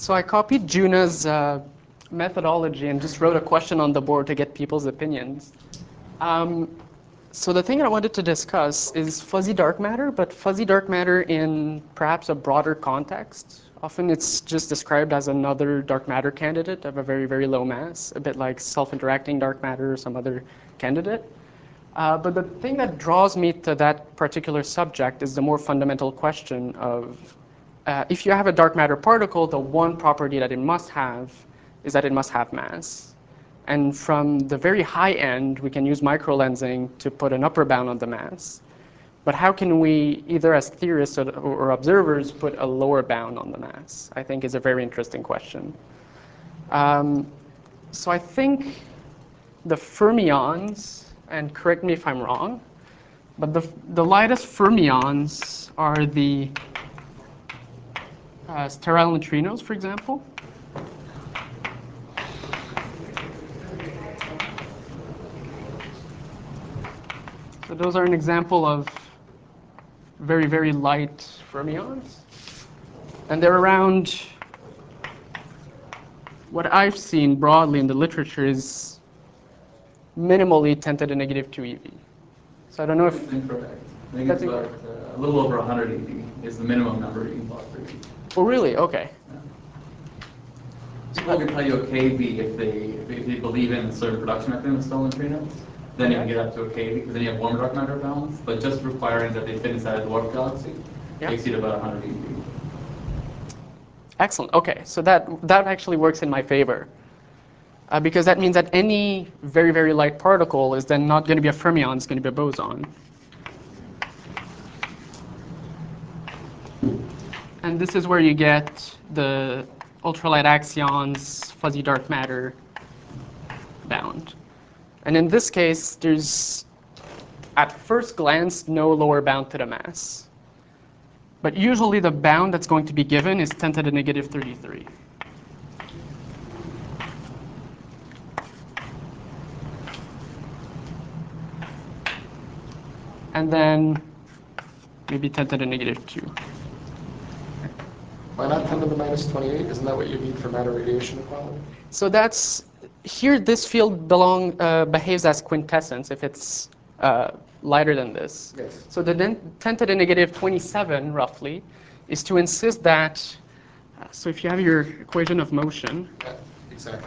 So I copied Juna's methodology and just wrote a question on the board to get people's opinions. So the thing I wanted to discuss is fuzzy dark matter, but fuzzy dark matter in perhaps a broader context. Often it's just described as another dark matter candidate of a very, very low mass, a bit like self-interacting dark matter or some other candidate. But the thing that draws me to that particular subject is the more fundamental question of if you have a dark matter particle, the one property that it must have is that it must have mass. And from the very high end, we can use microlensing to put an upper bound on the mass. But how can we, either as theorists or observers, put a lower bound on the mass? I think is a very interesting question. So I think the fermions, and correct me if I'm wrong, but the lightest fermions are the sterile neutrinos, for example. So those are an example of very, very light fermions. And they're around, what I've seen broadly in the literature is minimally 10 to the negative 2 eV. So I don't know if... That's incorrect. I think it's about a little over 100 eV is the minimum number you can plot for eV. Oh, really? Okay. Yeah. People can tell you a KV if they believe in certain production mechanism of sterile neutrinos. Then you can get up to a KV because then you have warm dark matter balance. But just requiring that they fit inside a dwarf galaxy takes you to about 100 eV. Excellent. Okay, so that actually works in my favor. Because that means that any very, very light particle is then not going to be a fermion, it's going to be a boson. And this is where you get the ultralight axions, fuzzy dark matter bound. And in this case, there's, at first glance, no lower bound to the mass. But usually the bound that's going to be given is 10 to the negative 33. And then maybe 10 to the negative 2. Why not 10 to the minus 28? Isn't that what you need for matter radiation equality? So that's, here this field behaves as quintessence if it's lighter than this. Yes. So the 10 to the negative 27, roughly, is to insist that, so if you have your equation of motion. Yeah, exactly.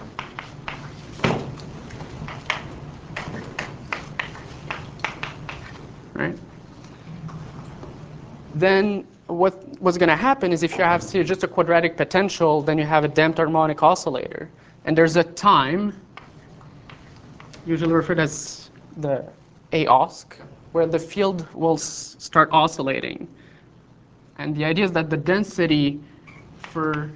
Right? Then what's going to happen is if you have, say, just a quadratic potential, then you have a damped harmonic oscillator. And there's a time, usually referred as the AOSC, where the field will start oscillating. And the idea is that the density for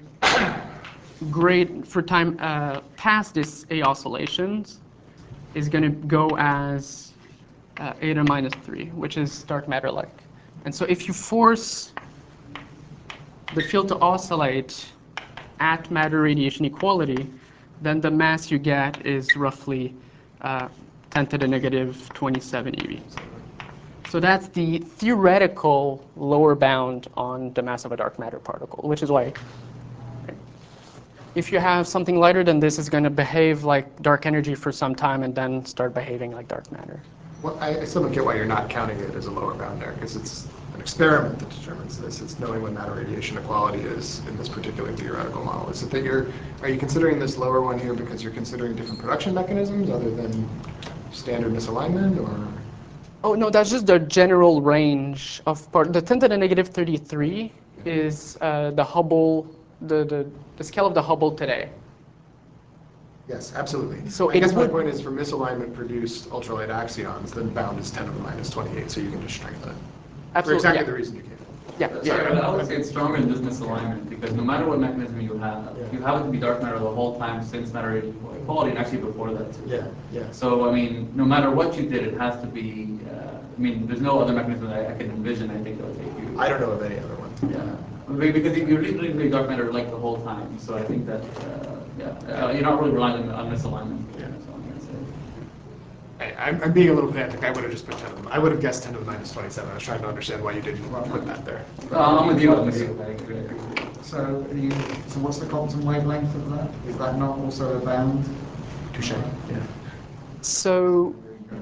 time past this A oscillations is going to go as eta minus 3, which is dark matter-like. And so if you force the field to oscillate at matter radiation equality, then the mass you get is roughly 10 to the negative 27 eV. So that's the theoretical lower bound on the mass of a dark matter particle, which is why if you have something lighter than this, it's going to behave like dark energy for some time and then start behaving like dark matter. Well, I still don't get why you're not counting it as a lower bound there, because it's an experiment that determines this. It's knowing what matter radiation equality is in this particular theoretical model. Is it that are you considering this lower one here because you're considering different production mechanisms other than standard misalignment, or? Oh, no, that's just the general range of part. The 10 to the negative 33 is the Hubble, the scale of the Hubble today. Yes, absolutely. So I guess my point is for misalignment produced ultralight axions, then bound is 10 to the minus 28, so you can just shrink that. Absolutely, For exactly yeah. the reason you can. Yeah, Sorry, yeah. but I would say it's stronger than just misalignment because no matter what mechanism you have it to be dark matter the whole time since matter radiation equality and actually before that too. Yeah, yeah. So, I mean, no matter what you did, it has to be, I mean, there's no other mechanism that I can envision, I think, that would take you. I don't know of any other one. Yeah. Because you're literally dark matter like the whole time. So I think that, you're not really relying on misalignment. Yeah. So I'm going to say. I'm being a little pedantic. I would have just put 10 to the, I would have guessed 10 to the minus 27. I was trying to understand why you didn't put that there. I'm with you. I agree. So, so what's the Compton wavelength of that? Is that not also a bound? Touche. Yeah. So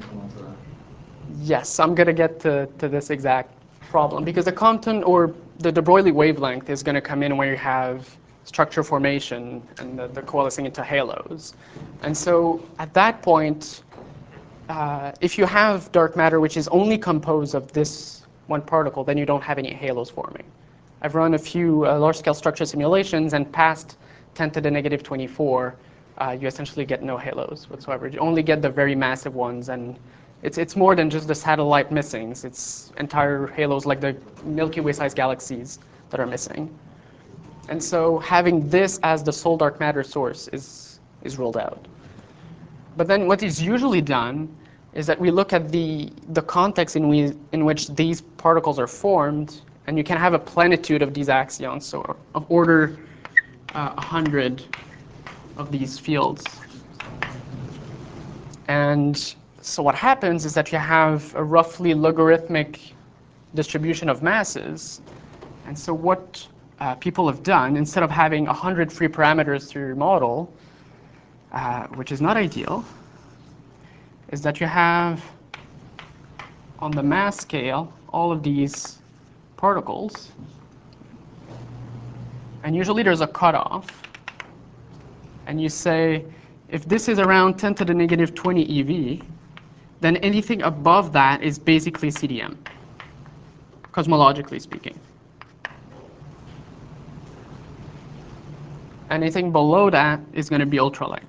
yes, I'm going to get to this exact problem because the Compton or the de Broglie wavelength is going to come in where you have structure formation and the coalescing into halos. And so at that point, if you have dark matter which is only composed of this one particle, then you don't have any halos forming. I've run a few large-scale structure simulations, and past 10 to the negative 24, you essentially get no halos whatsoever. You only get the very massive ones, and it's more than just the satellite missings. It's entire halos like the Milky Way-sized galaxies that are missing. And so having this as the sole dark matter source is ruled out. But then what is usually done is that we look at the context in which these particles are formed, and you can have a plenitude of these axions, so of order 100 of these fields. And so what happens is that you have a roughly logarithmic distribution of masses. And so what people have done, instead of having 100 free parameters through your model, which is not ideal, is that you have on the mass scale all of these particles, and usually there's a cutoff, and you say if this is around 10 to the negative 20 eV, then anything above that is basically CDM, cosmologically speaking. Anything below that is going to be ultralight.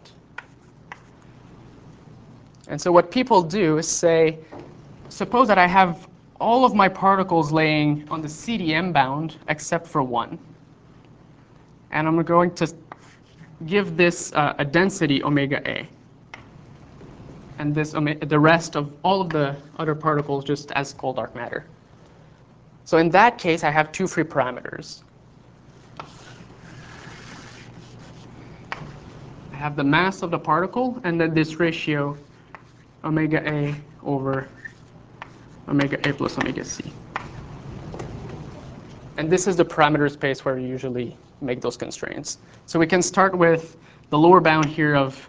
And so what people do is say, suppose that I have all of my particles laying on the CDM bound except for one. And I'm going to give this a density omega A. And this the rest of all of the other particles just as cold dark matter. So in that case, I have two free parameters. I have the mass of the particle and then this ratio omega A over omega A plus omega C. And this is the parameter space where we usually make those constraints. So we can start with the lower bound here of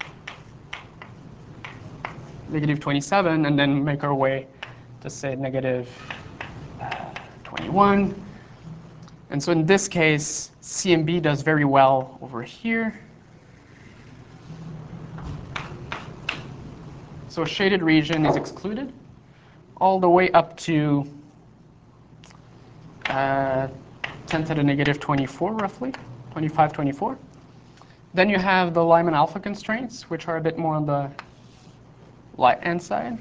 negative 27 and then make our way to say negative 21. And so in this case, CMB does very well over here. So a shaded region is excluded all the way up to 10 to the negative 24, roughly, 25, 24. Then you have the Lyman alpha constraints, which are a bit more on the light-hand side.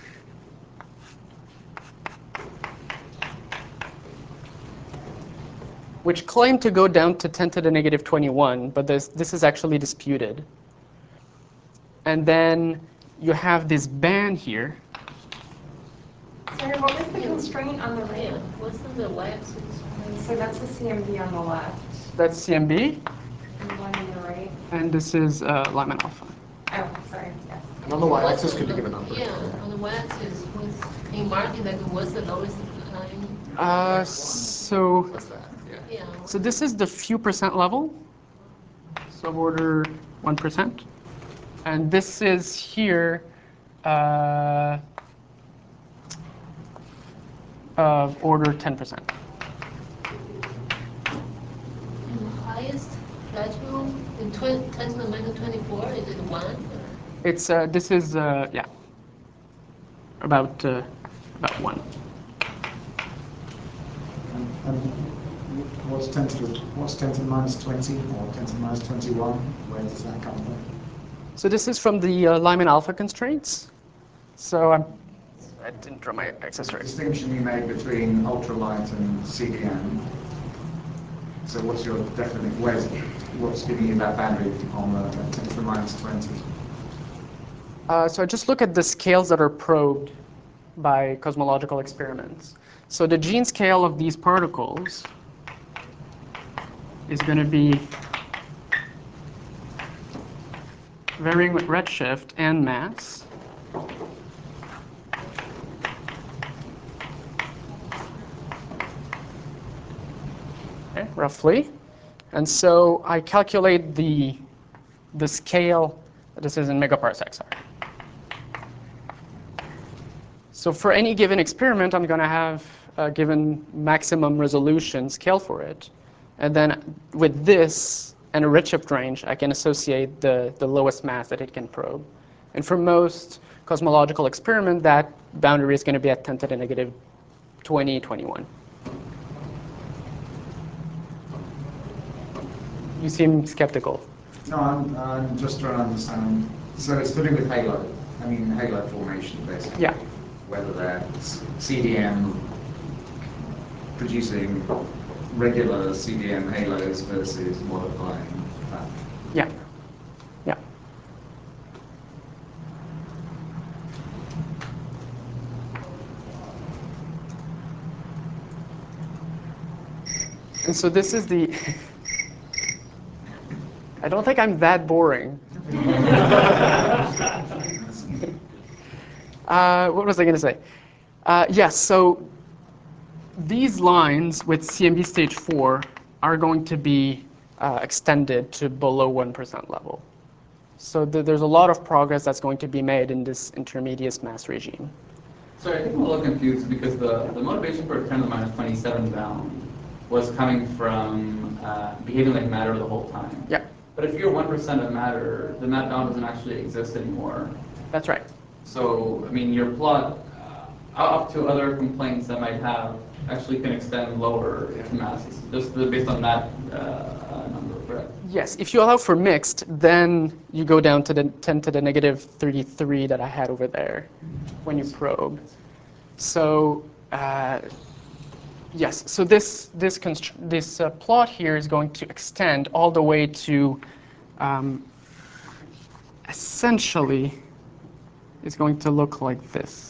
Which claim to go down to 10 to the negative 21, but this is actually disputed. And then you have this band here. Sorry, what was the constraint on the right? What's on the y-axis? So that's the CMB on the left, That's CMB, and the one on the right. and this is Lyman alpha. Oh, sorry, yes. And on the y-axis, could you give a number? Yeah, on the y-axis, in marking, like, what's the lowest line? So What's that? Yeah. Yeah. So this is the few percent level, suborder 1%. And this is here of order 10%. And the highest plateau in 10 to the minus 24, is it 1? Or? It's this is yeah, about 1. And what's 10 to the minus 20 or 10 to the minus 21? Where does that come from? So this is from the Lyman alpha constraints. So I didn't draw my accessory. Distinction you made between ultralight and CDM. So what's your definite, what's giving you that boundary on the 10 to the minus 20? So I just look at the scales that are probed by cosmological experiments. So the gene scale of these particles is going to be varying with redshift and mass. Okay, roughly. And so I calculate the scale. This is in megaparsecs. So for any given experiment, I'm going to have a given maximum resolution scale for it. And then with this and a redshift range, I can associate the lowest mass that it can probe. And for most cosmological experiment, that boundary is going to be at 10 to the negative 20, 21. You seem skeptical. No, I'm just trying to understand. So it's to do with halo. I mean, halo formation, basically. Yeah. Whether that's CDM producing regular CDM halos versus modifying that. Yeah. Yeah. And so this is the... I don't think I'm that boring. What was I going to say? Yes, so these lines with CMB stage 4 are going to be extended to below 1% level. So there's a lot of progress that's going to be made in this intermediate mass regime. Sorry, I think I'm a little confused because the motivation for 10 to the minus 27 bound was coming from behaving like matter the whole time. Yeah. But if you're 1% of matter, then that bound doesn't actually exist anymore. That's right. So, I mean, your plot, up to other complaints that might have, actually can extend lower to masses, just based on that number, correct? Yes, if you allow for mixed, then you go down to the 10 to the negative 33 that I had over there when you probe. So yes, so this plot here is going to extend all the way to essentially is going to look like this,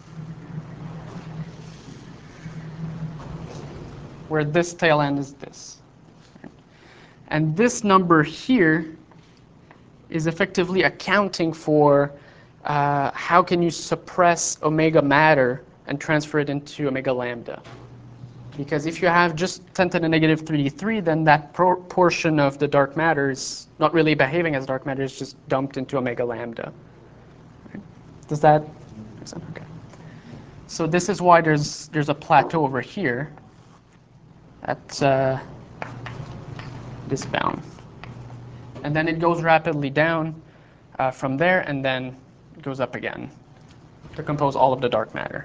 where this tail end is this. And this number here is effectively accounting for how can you suppress omega matter and transfer it into omega lambda. Because if you have just 10 to the negative 33, then that portion of the dark matter is not really behaving as dark matter, it's just dumped into omega lambda. Right? Does that make sense? Okay. So this is why there's a plateau over here at this bound. And then it goes rapidly down from there, and then it goes up again to compose all of the dark matter.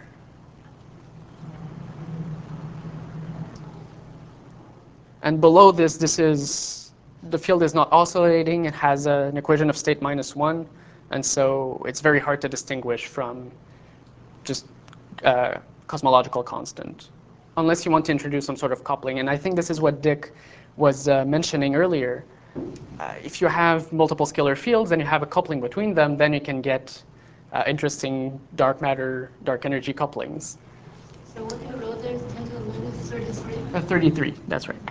And below this, the field is not oscillating. It has an equation of state -1, and so it's very hard to distinguish from just cosmological constant, unless you want to introduce some sort of coupling. And I think this is what Dick was mentioning earlier. If you have multiple scalar fields and you have a coupling between them, then you can get interesting dark matter, dark energy couplings. So what you wrote there is 10 to the minus 33? 33, that's right.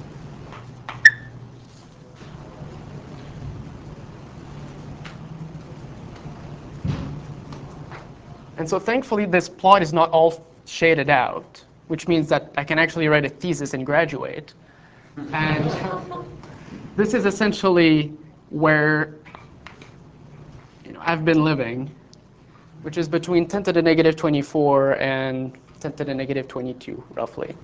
And so thankfully, this plot is not all shaded out, which means that I can actually write a thesis and graduate. And this is essentially where I've been living, which is between 10 to the negative 24 and 10 to the negative 22, roughly.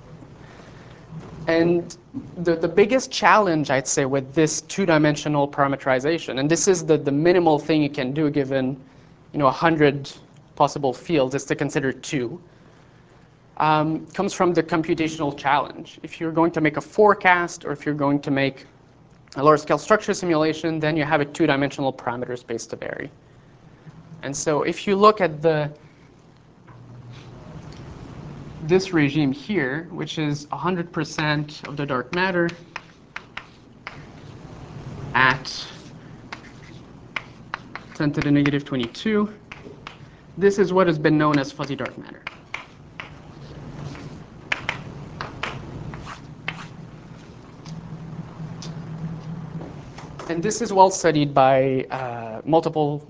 And the biggest challenge, I'd say, with this two-dimensional parametrization, and this is the minimal thing you can do given 100 possible fields, is to consider two, comes from the computational challenge. If you're going to make a forecast or if you're going to make a large-scale structure simulation, then you have a two-dimensional parameter space to vary. And so if you look at this regime here, which is 100% of the dark matter at 10 to the negative 22, this is what has been known as fuzzy dark matter. And this is well studied by multiple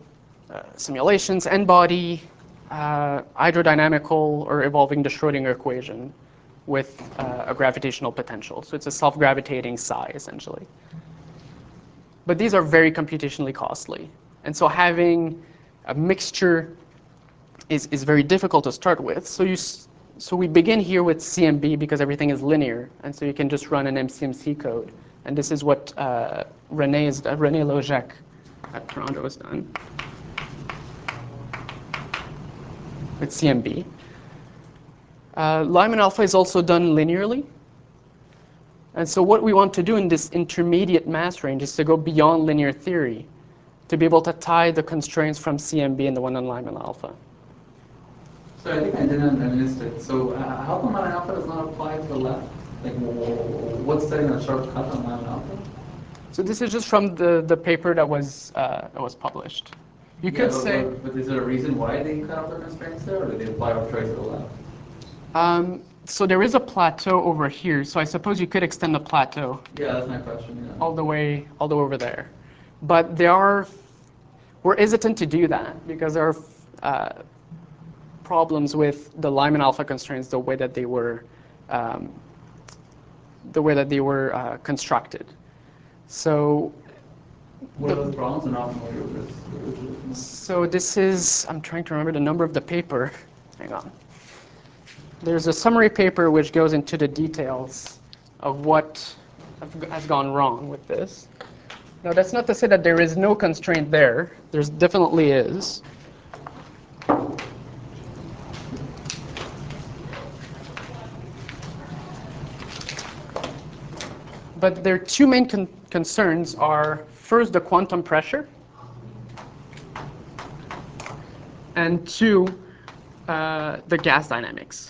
simulations, N-body, hydrodynamical, or evolving the Schrodinger equation. with a gravitational potential. So it's a self-gravitating psi, essentially. But these are very computationally costly. And so having a mixture is very difficult to start with. So we begin here with CMB because everything is linear. And so you can just run an MCMC code. And this is what René Lojec at Toronto has done with CMB. Lyman alpha is also done linearly. And so what we want to do in this intermediate mass range is to go beyond linear theory to be able to tie the constraints from CMB and the one on Lyman alpha. So I think I missed it. So how come Lyman alpha does not apply to the left? Like, what's setting a sharp cut on Lyman alpha? So this is just from the paper that was published. You could say. But is there a reason why they cut off their constraints there, or do they apply arbitrarily to the left? So there is a plateau over here. So I suppose you could extend the plateau. Yeah, that's my question. Yeah. All the way over there. But we're hesitant to do that because there are problems with the Lyman alpha constraints, the way that they were constructed. So. What are those problems? I'm not familiar with this. So this is, I'm trying to remember the number of the paper. Hang on. There's a summary paper which goes into the details of what has gone wrong with this. Now, that's not to say that there is no constraint there. There definitely is. But their two main concerns are, first, the quantum pressure, and two, the gas dynamics.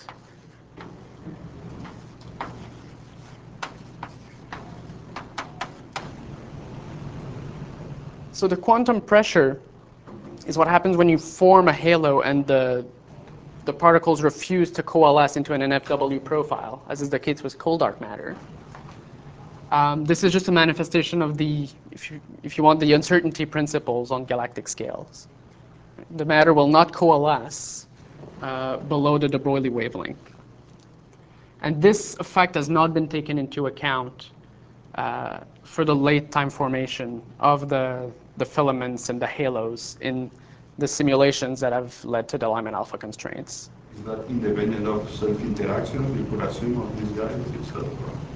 So the quantum pressure is what happens when you form a halo and the particles refuse to coalesce into an NFW profile, as is the case with cold dark matter. This is just a manifestation of the, if you want, the uncertainty principles on galactic scales. The matter will not coalesce below the de Broglie wavelength. And this effect has not been taken into account for the late time formation of the filaments and the halos in the simulations that have led to the Lyman alpha constraints. Is that independent of self-interaction, you could assume, of these guys itself?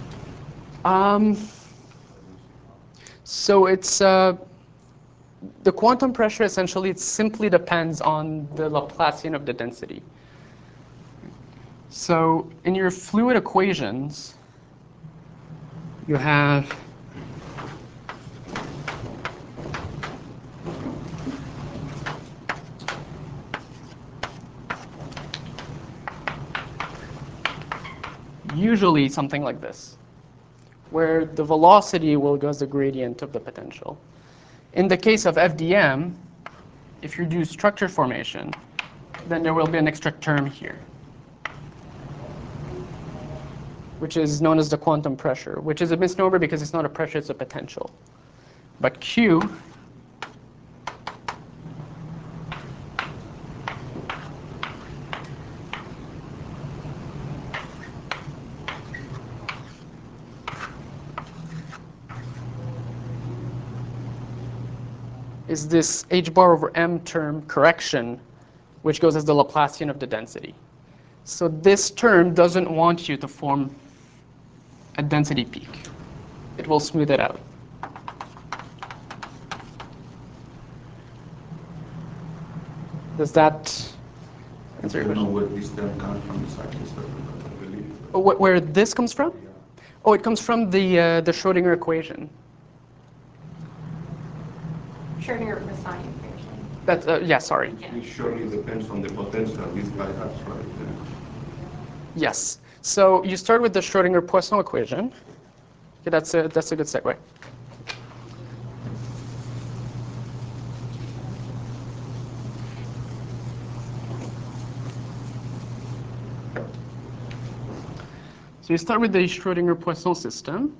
So it's the quantum pressure essentially it simply depends on the Laplacian of the density. So in your fluid equations, you have usually something like this, where the velocity will go as the gradient of the potential. In the case of FDM, if you do structure formation, then there will be an extra term here, which is known as the quantum pressure, which is a misnomer because it's not a pressure, it's a potential. But Q is this h bar over m term correction, which goes as the Laplacian of the density. So this term doesn't want you to form a density peak. It will smooth it out. Does that answer your I don't know question? where this term comes from exactly, so I believe. Oh, where this comes from? Oh, it comes from the Schrodinger equation. Schrodinger-Poisson equation. That's yeah, sorry. It surely depends on the potential this guy has, right? Yes. So you start with the Schrodinger-Poisson equation. Okay, that's a good segue. So you start with the Schrodinger-Poisson system.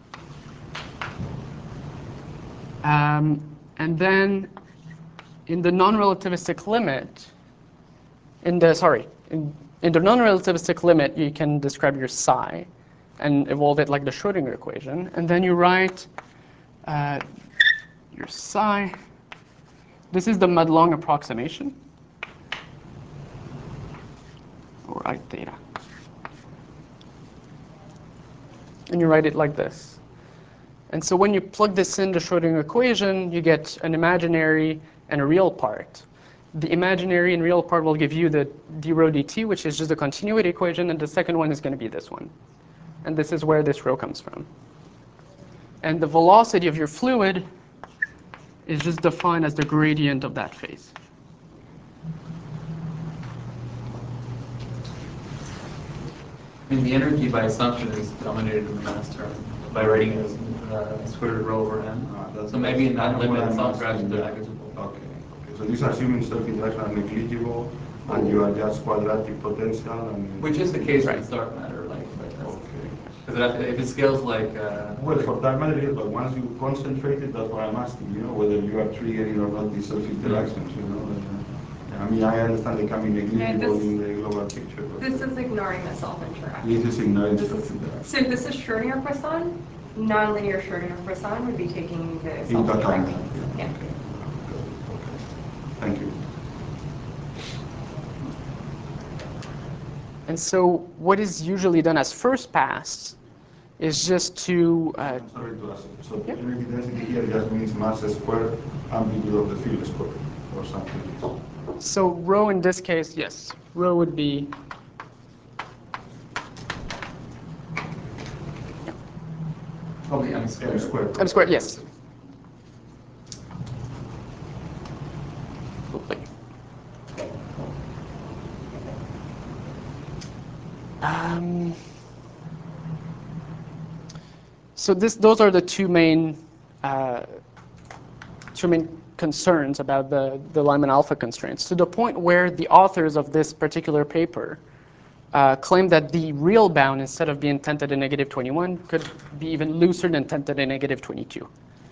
And then in the non-relativistic limit, in in the non-relativistic limit, you can describe your psi and evolve it like the Schrodinger equation. And then you write your psi. This is the Madelung approximation, or I theta. And you write it like this. And so when you plug this in the Schrodinger equation, you get an imaginary and a real part. The imaginary and real part will give you the d rho dt, which is just a continuity equation, and the second one is going to be this one. And this is where this rho comes from. And the velocity of your fluid is just defined as the gradient of that phase. I mean, the energy by assumption is dominated in the mass term by writing it as square root rho over m. So maybe in that limit, self-interactions are negligible. Okay. So this assuming self-interactions are negligible, and you are just quadratic potential, and Which is the case with dark matter, like okay. because if it scales like. Well, for dark matter, yes, but once you concentrate it, that's why I'm asking. Whether you are triggering or not these self-interactions. I mean, I understand they can be negligible in the global picture. But This is ignoring the self-interaction. this is ignoring This is, self-interaction. so if this is Schrodinger Poisson, nonlinear Schrodinger Poisson would be taking the In account. self-interaction. Yeah. Okay. Thank you. And so what is usually done as first pass is just to I'm sorry to ask. So energy density here just means mass squared, amplitude of the field squared, or something. so rho in this case, yes, rho would be Probably m squared. m squared, yes. Absolutely. So those are the two main concerns about the Lyman alpha constraints, to the point where the authors of this particular paper claim that the real bound, instead of being tented in negative 21, could be even looser than tented in negative 22.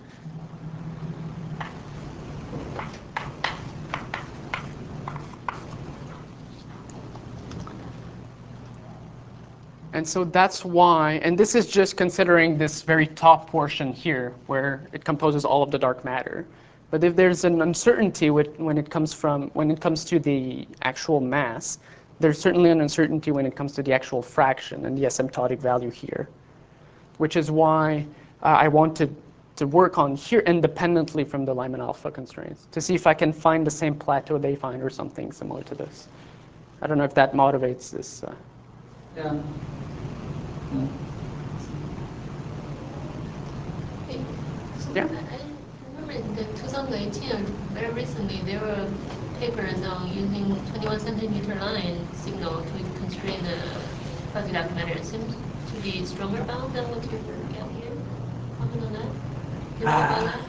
And so that's why, and this is just considering this very top portion here, where it composes all of the dark matter. But if there's an uncertainty when it comes to the actual mass, there's certainly an uncertainty when it comes to the actual fraction and the asymptotic value here, which is why I wanted to work on here independently from the Lyman alpha constraints to see if I can find the same plateau they find or something similar to this. I don't know if that motivates this. Yeah. Yeah. I remember in the 2018, or very recently, there were papers on using 21 centimeter line signal to constrain the fuzzy dark matter. It seems to be stronger bound than what you get here. Comment on that? You know about that?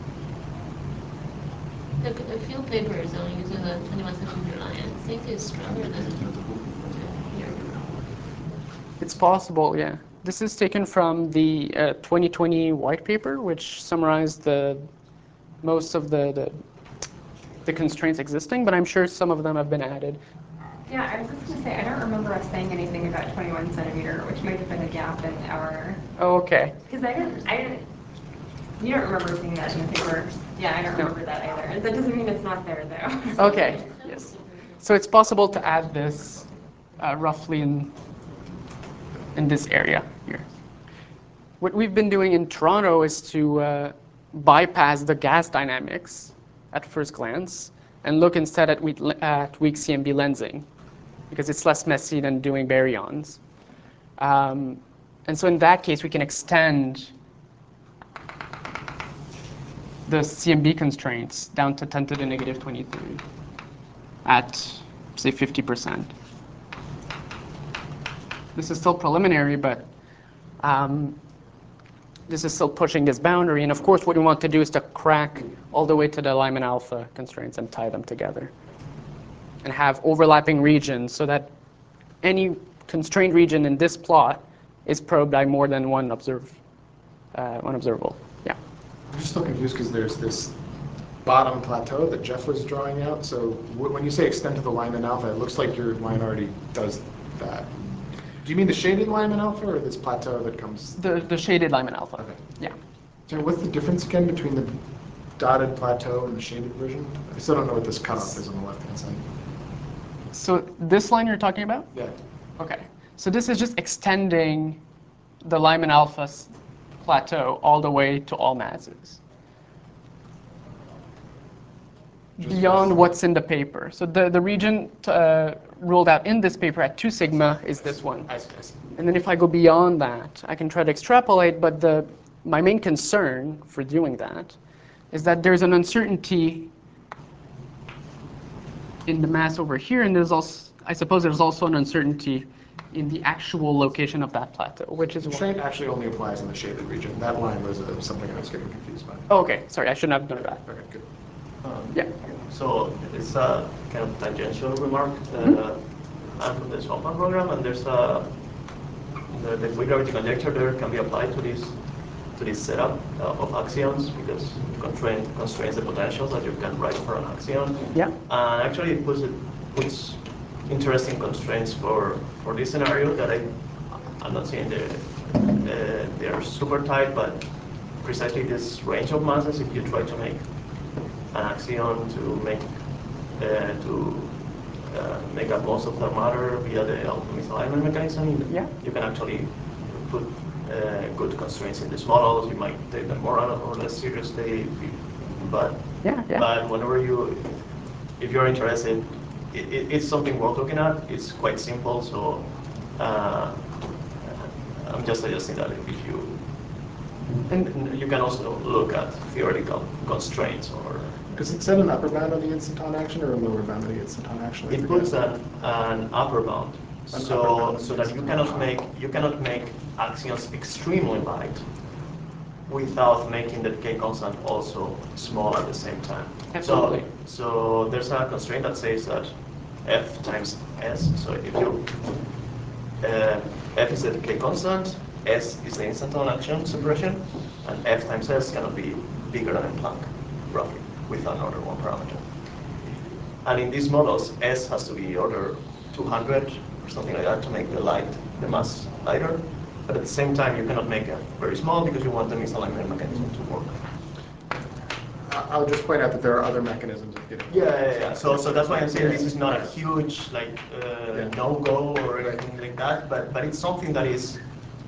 There are a few papers on using the 21 centimeter line. I think it's stronger than here. It's possible, yeah. This is taken from the 2020 white paper, which summarized most of the constraints existing, but I'm sure some of them have been added. Yeah, I was just going to say, I don't remember us saying anything about 21 centimeter, which might have been a gap in our... Oh, okay. Because you don't remember seeing that in the paper. Yeah, I don't remember that either. That doesn't mean it's not there, though. Okay, yes. So it's possible to add this roughly in this area here. What we've been doing in Toronto is to bypass the gas dynamics at first glance and look instead at weak CMB lensing, because it's less messy than doing baryons. And so in that case, we can extend the CMB constraints down to 10 to the negative 23 at, say, 50%. This is still preliminary, but this is still pushing this boundary. And of course, what we want to do is to crack all the way to the Lyman alpha constraints and tie them together and have overlapping regions so that any constrained region in this plot is probed by more than one observable. Yeah. I'm just still confused because there's this bottom plateau that Jeff was drawing out. So when you say extend to the Lyman alpha, it looks like your line already does that. Do you mean the shaded Lyman alpha or this plateau that comes? The shaded Lyman alpha. Okay. Yeah. So what's the difference again between the dotted plateau and the shaded version? I still don't know what this cutoff is on the left-hand side. So this line you're talking about? Yeah. Okay. So this is just extending the Lyman alpha plateau all the way to all masses. Beyond what's in the paper. So the region ruled out in this paper at 2 sigma is this one. I see. And then if I go beyond that, I can try to extrapolate, but my main concern for doing that is that there's an uncertainty in the mass over here, and there's also, I suppose there's also an uncertainty in the actual location of that plateau, which is Constraint actually only applies in the shaded region. That line was something I was getting confused by. Oh, okay, sorry, I shouldn't have done that. Okay, good. Yeah. So it's a kind of tangential remark. I'm from the Swamp program, and there's the weak gravity conjecture there can be applied to this setup of axions because constrains the potentials that you can write for an axion. Yeah. And actually it puts interesting constraints for this scenario that I'm not saying they're super tight, but precisely this range of masses, if you try to make an axion to make up most of the matter via the misalignment mechanism, you can actually put good constraints in these models. You might take them more or less seriously, but whenever if you're interested, it's something worth looking at. It's quite simple, so I'm just suggesting that if you can also look at theoretical constraints or. Does it set an upper bound on the instanton action or a lower bound on the instanton action? It puts an upper bound, so that you cannot make axions extremely light without making the decay constant also small at the same time. Absolutely. So there's a constraint that says that F times S. So if you F is the decay constant, S is the instanton action suppression, and F times S cannot be bigger than Planck, roughly, with another one parameter. And in these models, S has to be order 200 or something like that to make the mass lighter. But at the same time, you cannot make it very small because you want the misalignment mechanism to work. I'll just point out that there are other mechanisms of getting. Yeah. So that's why I'm saying this is not a huge no-go or anything like that, but it's something that is.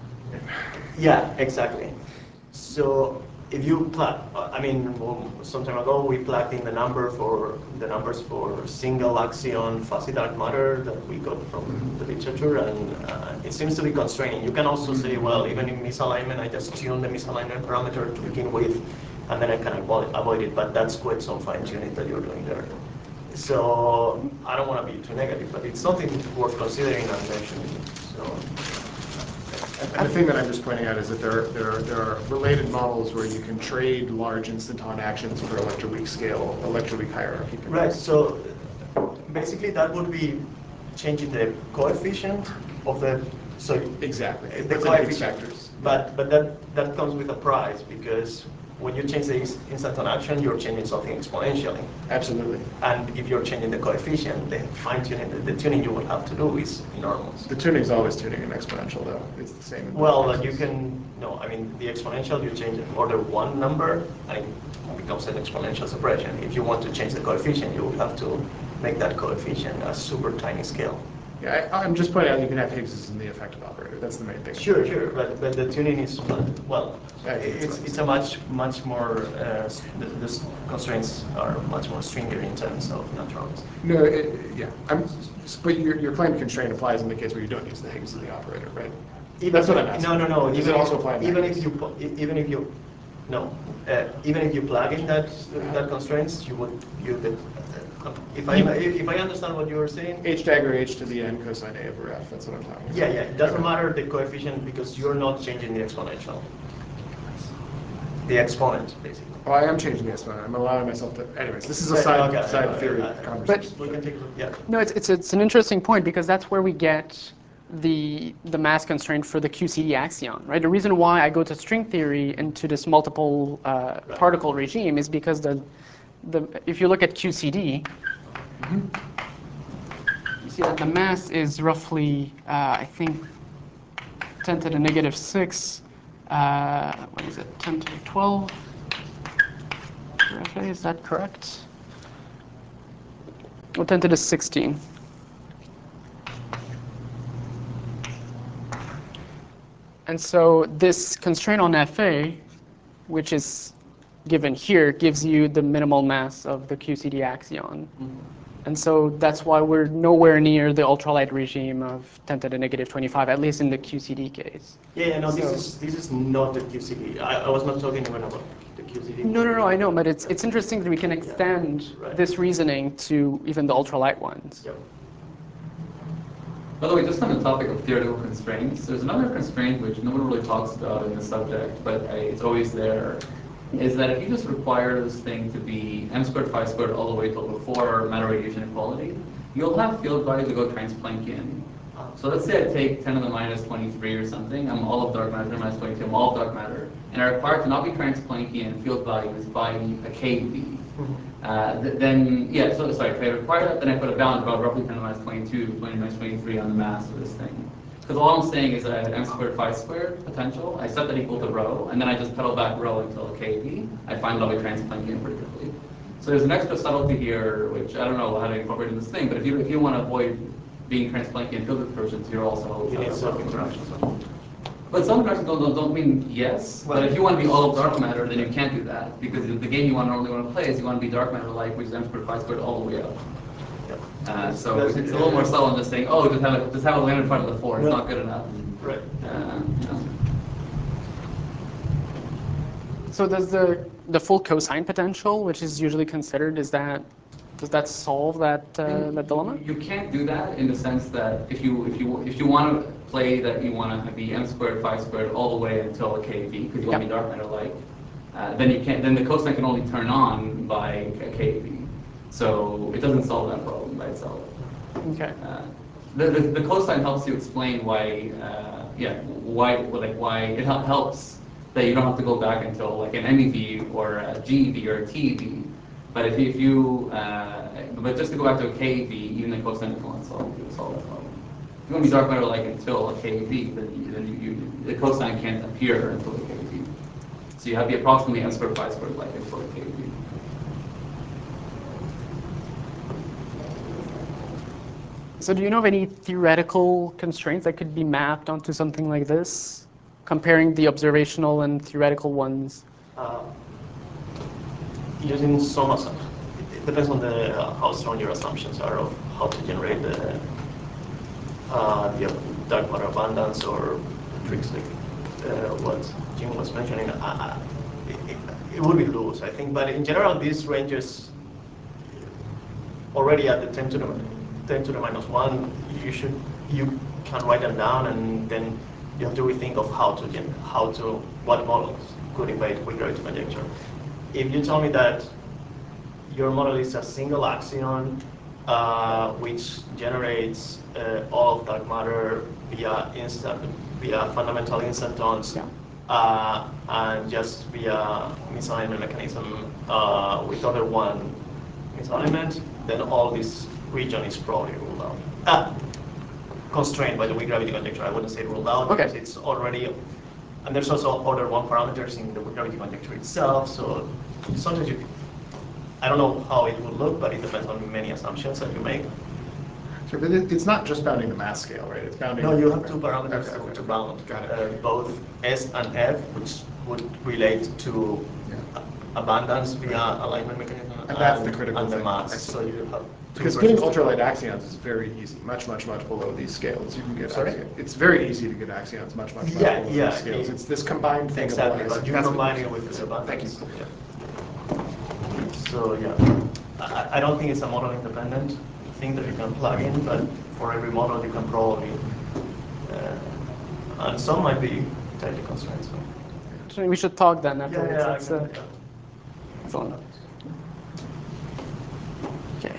Yeah, exactly. So if you plug, some time ago we plugged in the numbers for single axion fuzzy dark matter that we got from the literature, and it seems to be constraining. You can also say, well, even in misalignment, I just tune the misalignment parameter to begin with, and then I can avoid it. But that's quite some fine tuning that you're doing there. So I don't want to be too negative, but it's something worth considering and mentioning. So. And the thing that I'm just pointing out is that there are related models where you can trade large instanton actions for electroweak scale, electroweak hierarchy. Right. So basically, that would be changing the coefficient of the. So exactly the coefficient. But that comes with a price because when you change the instanton action, you're changing something exponentially. Absolutely. And if you're changing the coefficient, the fine-tuning, the tuning you will have to do is enormous. The tuning is always tuning an exponential, though. It's the same. Well, you can, the exponential, you change in order one number, and it becomes an exponential suppression. If you want to change the coefficient, you will have to make that coefficient a super tiny scale. Yeah, I'm just pointing out you can have Higgses in the effective operator. That's the main thing. Sure, but the tuning is, well, it's a much more, the constraints are much more stringier in terms of neutrons. No, but your claim constraint applies in the case where you don't use the Higgs in the operator, right? That's what I'm asking. No. Does it also apply? Even if you plug in that constraints, if I understand what you were saying. H dagger H to the n cosine A over F. That's what I'm talking about. Yeah. It doesn't matter the coefficient because you're not changing the exponential. The exponent, basically. Oh, I am changing the exponent. I'm allowing myself to. Anyways, this is a side theory conversation. But we can take a look. Yeah. No, it's an interesting point because that's where we get the mass constraint for the QCD axion, right? The reason why I go to string theory and to this multiple particle regime is because if you look at QCD, you see that the mass is roughly, I think, 10 to the negative 6. What is it? 10 to the 12. Is that correct? Well, 10 to the 16. And so this constraint on FA, which is given here, gives you the minimal mass of the QCD axion. And so that's why we're nowhere near the ultralight regime of 10 to the negative 25, at least in the QCD case. Yeah, no, this is not the QCD. I was not talking even about the QCD. No, I know, but it's interesting that we can extend this reasoning to even the ultralight ones. Yep. By the way, just on the topic of theoretical constraints, there's another constraint which no one really talks about in the subject, but it's always there, is that if you just require this thing to be m squared phi squared all the way till before matter radiation equality, you'll have field values that go trans-Planckian. So let's say I take 10 to the minus 23 or something, I'm all of dark matter, 10 to the minus 22, I'm all of dark matter, and I require it to not be trans-Planckian field values by a KV. Then, yeah, so sorry, if I require that, then I put a bound about roughly 10 to the minus 22, 20 to the minus 23 on the mass of this thing. Because all I'm saying is that I have m squared phi squared potential, I set that equal to rho, and then I just pedal back rho until KV. I find that I trans-Planckian pretty quickly. So there's an extra subtlety here, which I don't know how to incorporate in this thing, but if you want to avoid being trans-Planckian field dispersions, you're also interactions. But some interactions don't mean yes. But if you want to be all of dark matter, then you can't do that, because the game you normally want to play is you want to be dark matter like, which is m squared phi squared all the way up. So it's a little more subtle than just saying, oh, just have a lambda in front of the 4. It's not good enough. Right. So does the full cosine potential, which is usually considered, does that solve that dilemma? You can't do that in the sense that if you want to play that you want to be m squared phi squared all the way until a KV, because you want to be dark matter like, then you can't. Then the cosine can only turn on by a KV. So it doesn't solve that problem by itself. Okay. The cosine helps you explain why, why it helps that you don't have to go back until like an MEV or a GeV or a TeV. But but just to go back to a KV, even the cosine doesn't want to solve that problem. If you want to be dark matter like until a KV, then the cosine can't appear until the KV. So you have to be approximately m squared phi squared like until the KV. So do you know of any theoretical constraints that could be mapped onto something like this, comparing the observational and theoretical ones? Using some assumptions. It depends on how strong your assumptions are of how to generate the dark matter abundance or tricks like what Jim was mentioning. It would be loose, I think. But in general, these ranges already at the 10 to the minus 1, you can write them down, and then you have to rethink of what models could invade weak gravity conjecture. If you tell me that your model is a single axion which generates all of dark matter via fundamental instantons, and just via misalignment mechanism with other one misalignment, then all this region is probably ruled out. Constrained by the weak gravity conjecture. I wouldn't say ruled out because it's already. And there's also order 1 parameters in the weak gravity conjecture itself. So sometimes I don't know how it would look, but it depends on many assumptions that you make. Sure, but it's not just bounding the mass scale, right? It's bounding. No, you have 2 parameters to bound. Got it. Both S and F, which would relate to abundance via alignment mechanism. And that's the critical and the thing. mass. So you have because getting ultralight axions is very easy, much below these scales. You can get it's very easy to get axions much below these scales. It's this combined thing. Exactly, of but you're combining it with the abundance. Thank you. Yeah. So yeah, I don't think it's a model independent thing that you can plug in, but for every model you can probably, and some might be tightly constrained. So. We should talk then afterwards. Yeah. Excellent. Okay.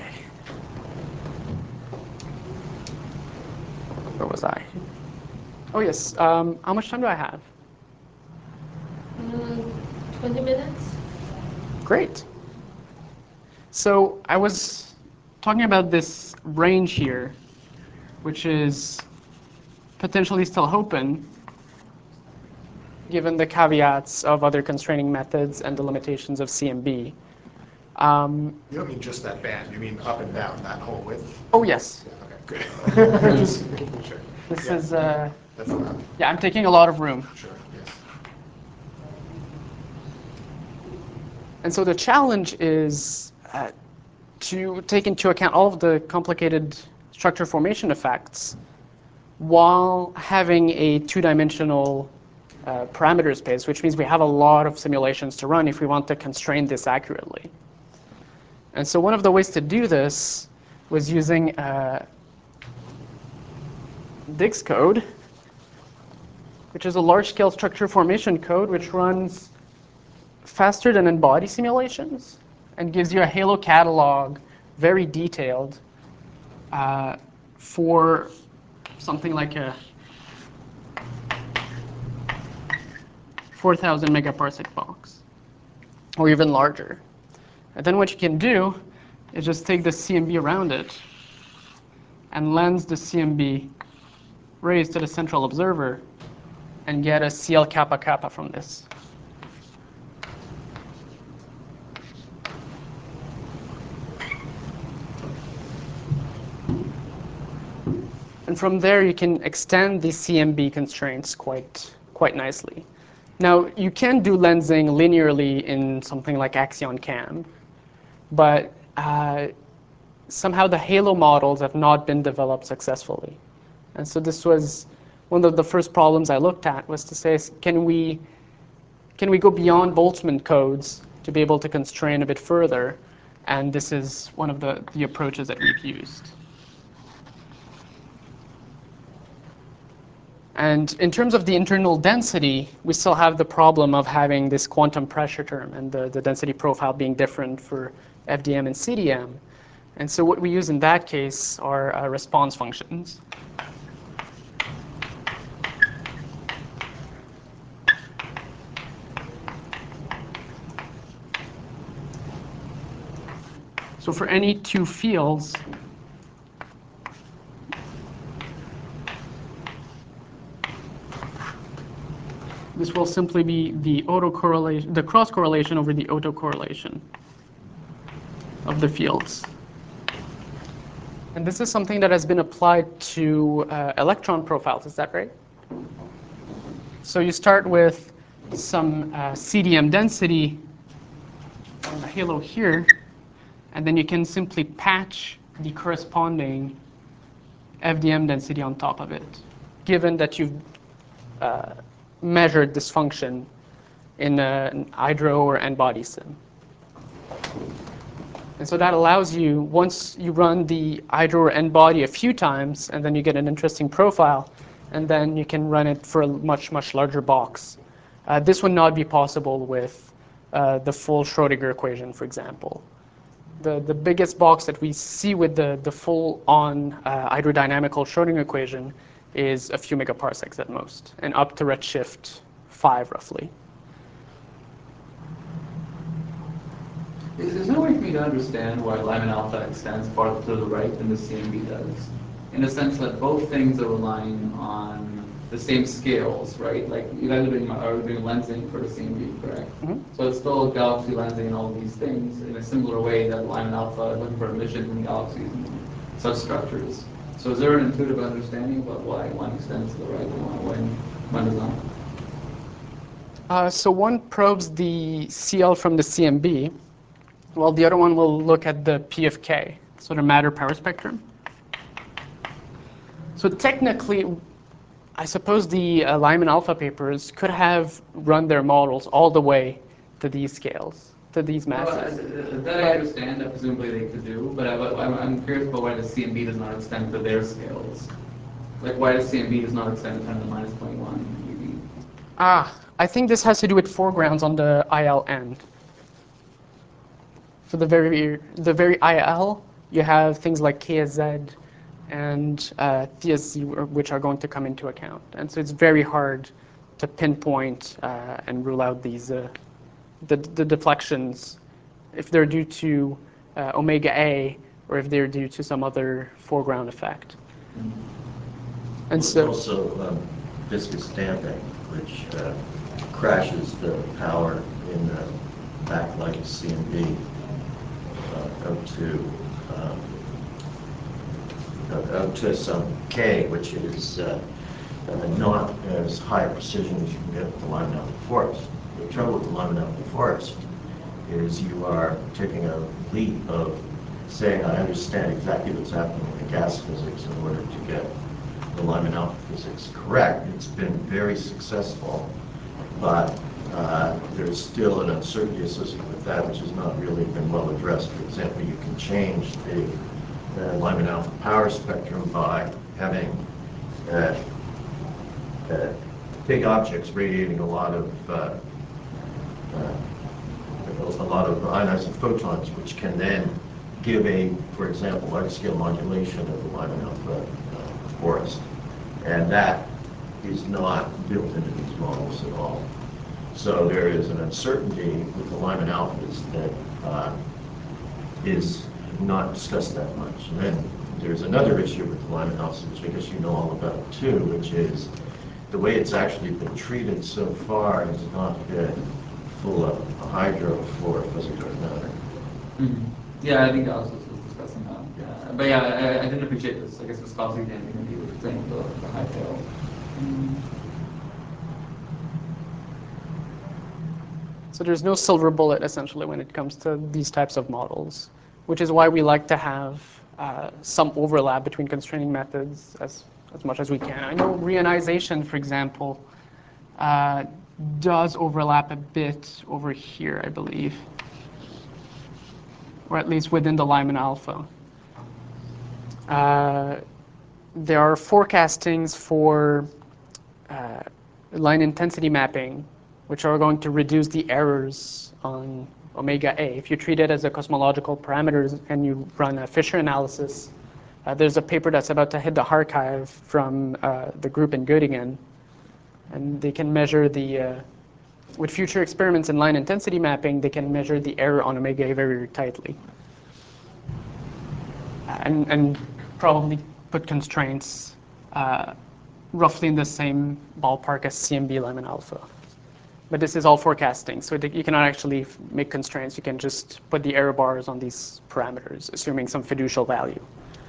Where was I? Oh yes. How much time do I have? 20 minutes. Great. So I was talking about this range here, which is potentially still open, given the caveats of other constraining methods and the limitations of CMB. You don't mean just that band, you mean up and down, that whole width? Oh, yes. Okay, good. Just making sure. This Yeah, is, that's enough. yeah, I'm taking a lot of room. Sure, yes. And so the challenge is to take into account all of the complicated structure formation effects while having a two-dimensional parameter space, which means we have a lot of simulations to run if we want to constrain this accurately. And so one of the ways to do this was using DIGS code, which is a large-scale structure formation code which runs faster than n-body simulations and gives you a Halo catalog, very detailed, for something like a 4,000 megaparsec box, or even larger. And then what you can do is just take the CMB around it and lens the CMB rays to the central observer and get a CL kappa kappa from this. And from there, you can extend the CMB constraints quite nicely. Now, you can do lensing linearly in something like Axion Cam, but somehow the Halo models have not been developed successfully. And so this was one of the first problems I looked at, was to say, can we go beyond Boltzmann codes to be able to constrain a bit further? And this is one of the approaches that we've used. And in terms of the internal density, we still have the problem of having this quantum pressure term and the density profile being different for FDM and CDM. And so what we use in that case are response functions. So for any two fields, this will simply be the autocorrelation, the cross correlation over the autocorrelation of the fields. And this is something that has been applied to electron profiles, is that right? So you start with some CDM density on the halo here, and then you can simply patch the corresponding FDM density on top of it, given that you've measured this function in an hydro or n-body sim. And so that allows you, once you run the hydro or n-body a few times, and then you get an interesting profile, and then you can run it for a much, much larger box. This would not be possible with the full Schrodinger equation, for example. The biggest box that we see with the full-on hydrodynamical Schrodinger equation is a few megaparsecs at most, and up to redshift 5, roughly. Is there a way for me to understand why Lyman alpha extends farther to the right than the CMB does? In the sense that both things are relying on the same scales, right? Like you guys are doing lensing for the CMB, correct? Mm-hmm. So it's still galaxy lensing and all these things in a similar way that Lyman alpha is looking for emissions in galaxies and such structures. So is there an intuitive understanding about why one extends to the right and one does not? So one probes the CL from the CMB, while the other one will look at the P of K, so the matter power spectrum. So technically, I suppose the Lyman alpha papers could have run their models all the way to these scales, to these masses. That I understand, that presumably they could do, but I'm curious about why the CMB does not extend to their scales. Like why the CMB does not extend to 10 to the minus 21 eV. I think this has to do with foregrounds on the IL end. For the very IL, you have things like KSZ and TSZ, which are going to come into account. And so it's very hard to pinpoint and rule out these the deflections if they're due to omega A, or if they're due to some other foreground effect. And There's so, also viscous damping, which crashes the power in the backlight CMB up to some K, which is not as high a precision as you can get with the laminate forest. The trouble with the laminate forest is you are taking a leap of saying, I understand exactly what's happening in the gas physics in order to get the laminate physics correct. It's been very successful, but there's still an uncertainty associated with that, which has not really been well addressed. For example, you can change the Lyman alpha power spectrum by having big objects radiating a lot of ionizing photons, which can then give for example, large-scale modulation of the Lyman alpha forest, and that is not built into these models at all. So there is an uncertainty with the Lyman alphas that is not discussed that much. And then there's another issue with the Lyman alphas, which I guess you know all about too, which is the way it's actually been treated so far has not been full of hydro for fuzzy dark matter. Mm-hmm. Yeah, I think I was discussing that. Yeah, but yeah, I didn't appreciate this. I guess viscosity damping would be what you're saying, the high tail. So there's no silver bullet, essentially, when it comes to these types of models, which is why we like to have some overlap between constraining methods as much as we can. I know reionization, for example, does overlap a bit over here, I believe, or at least within the Lyman alpha. There are forecastings for line intensity mapping, which are going to reduce the errors on omega A. If you treat it as a cosmological parameter and you run a Fisher analysis, there's a paper that's about to hit the archive from the group in Göttingen, and they can measure with future experiments in line intensity mapping, they can measure the error on omega A very, very tightly. And probably put constraints roughly in the same ballpark as CMB Lyman alpha. But this is all forecasting, so you cannot actually make constraints. You can just put the error bars on these parameters, assuming some fiducial value.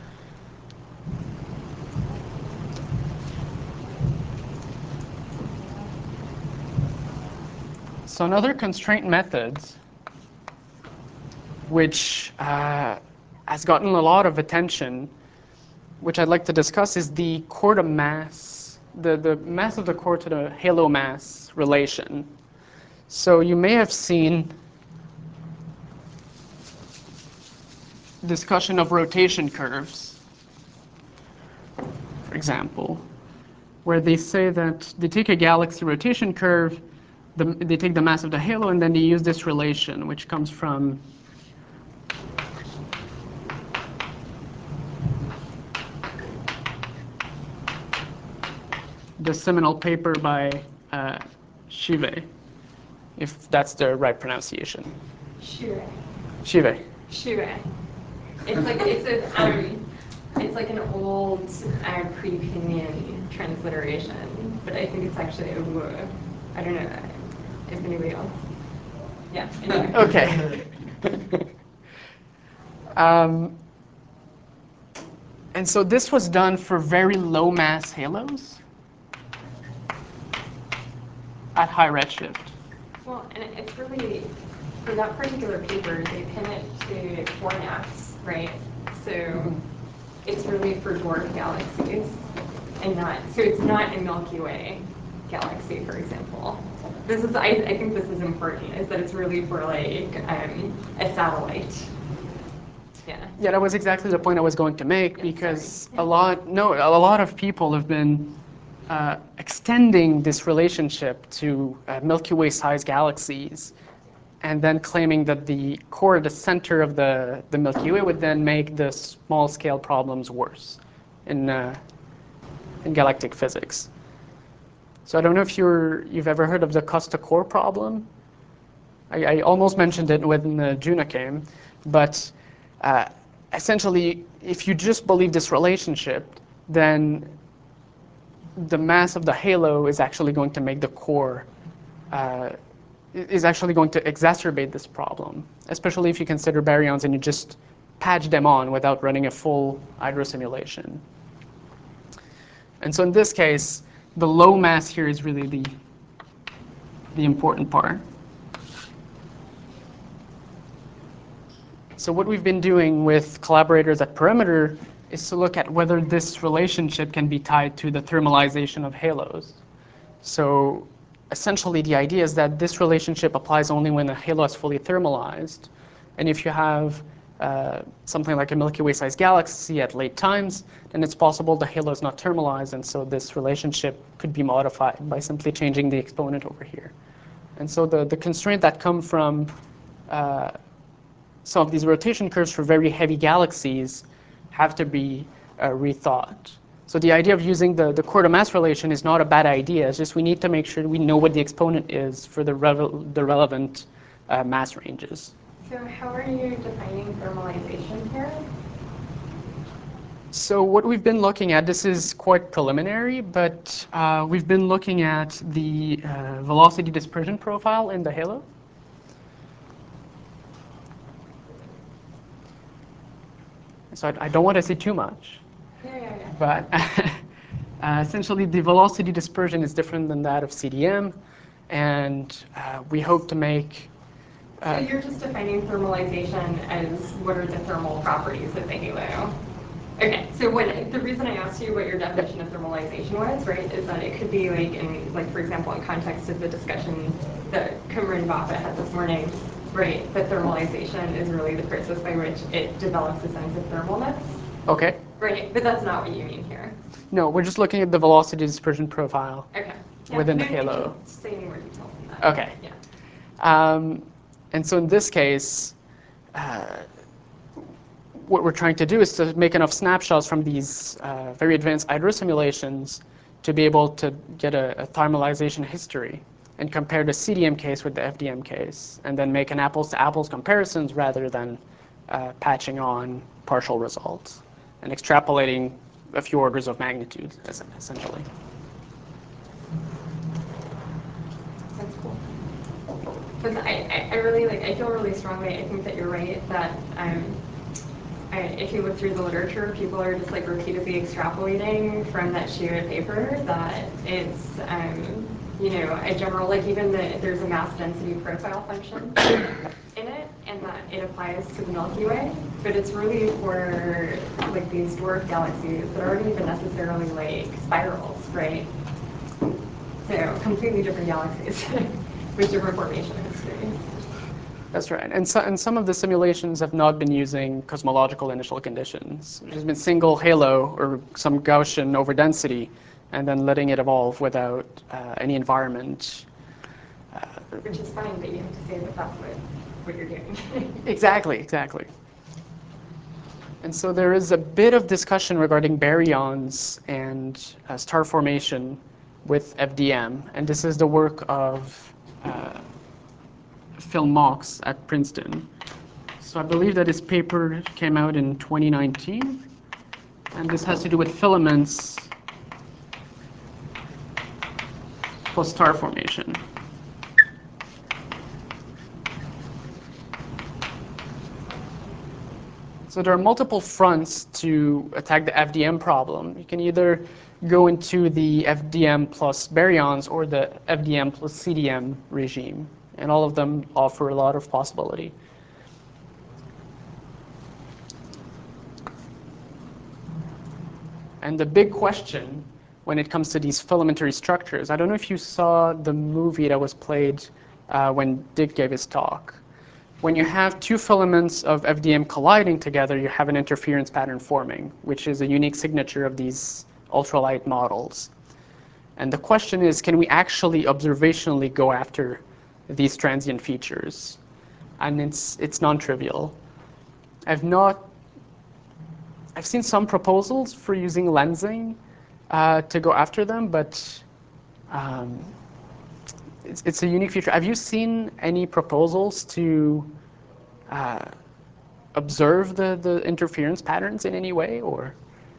So another constraint method, which has gotten a lot of attention, which I'd like to discuss, is the core to mass, the mass of the core to the halo mass relation. So you may have seen discussion of rotation curves, for example, where they say that they take a galaxy rotation curve, they take the mass of the halo, and then they use this relation, which comes from the seminal paper by Shive, if that's the right pronunciation. Shive. Shive. Shive. It's like an old pre-Pinion transliteration, but I think it's actually I don't know if anybody else. Yeah. Anyway. Okay. And so this was done for very low mass halos at high redshift. Well, and it's really, for that particular paper, they pin it to Fornax, right? So it's really for dwarf galaxies and so it's not a Milky Way galaxy, for example. I think this is important, is that it's really for like a satellite. Yeah, that was exactly the point I was going to make, because a lot of people have been extending this relationship to Milky Way sized galaxies, and then claiming that the core, the center of the Milky Way, would then make the small scale problems worse in galactic physics. So I don't know if you've ever heard of the Costa problem. I almost mentioned it when Juna came, but Essentially, if you just believe this relationship, then the mass of the halo is actually going to make the core, is actually going to exacerbate this problem, especially if you consider baryons and you just patch them on without running a full hydro simulation. And so in this case, the low mass here is really the important part. So what we've been doing with collaborators at Perimeter is to look at whether this relationship can be tied to the thermalization of halos. So essentially the idea is that this relationship applies only when a halo is fully thermalized. And if you have something like a Milky Way-sized galaxy at late times, then it's possible the halo is not thermalized, and so this relationship could be modified by simply changing the exponent over here. And so the constraint that come from some of these rotation curves for very heavy galaxies have to be rethought. So the idea of using the core to mass relation is not a bad idea. It's just we need to make sure we know what the exponent is for the relevant mass ranges. So how are you defining thermalization here? So what we've been looking at, this is quite preliminary, but we've been looking at the velocity dispersion profile in the halo. So I don't want to say too much, but essentially the velocity dispersion is different than that of CDM, and we hope to make... so you're just defining thermalization as what are the thermal properties of the halo. Okay, so the reason I asked you what your definition of thermalization was, right, is that it could be like for example, in context of the discussion that Kumran Baffa had this morning, right, that thermalization is really the process by which it develops a sense of thermalness. Okay. Right, but that's not what you mean here. No, we're just looking at the velocity dispersion profile within the No halo. need to say any more details than that. Okay. Yeah. And so in this case, what we're trying to do is to make enough snapshots from these very advanced hydro simulations to be able to get a thermalization history and compare the CDM case with the FDM case, and then make an apples-to-apples comparisons rather than patching on partial results and extrapolating a few orders of magnitude, essentially. That's cool. Because I really I feel really strongly, I think that you're right, that if you look through the literature, people are just repeatedly extrapolating from that sheer paper that it's, a general, even there's a mass density profile function in it, and that it applies to the Milky Way, but it's really for these dwarf galaxies that aren't even necessarily spirals, right? So completely different galaxies with different formation histories. That's right. And some of the simulations have not been using cosmological initial conditions. There's been single halo or some Gaussian overdensity, and then letting it evolve without any environment. Which is fine, but you have to say that that's what you're doing. Exactly. And so there is a bit of discussion regarding baryons and star formation with FDM, and this is the work of Phil Mox at Princeton. So I believe that his paper came out in 2019, and this has to do with filaments plus star formation. So there are multiple fronts to attack the FDM problem. You can either go into the FDM plus baryons or the FDM plus CDM regime, and all of them offer a lot of possibility. And the big question when it comes to these filamentary structures, I don't know if you saw the movie that was played when Dick gave his talk. When you have two filaments of FDM colliding together, you have an interference pattern forming, which is a unique signature of these ultralight models. And the question is, can we actually observationally go after these transient features? And it's non-trivial. I've seen some proposals for using lensing to go after them, but it's a unique feature. Have you seen any proposals to observe the interference patterns in any way, or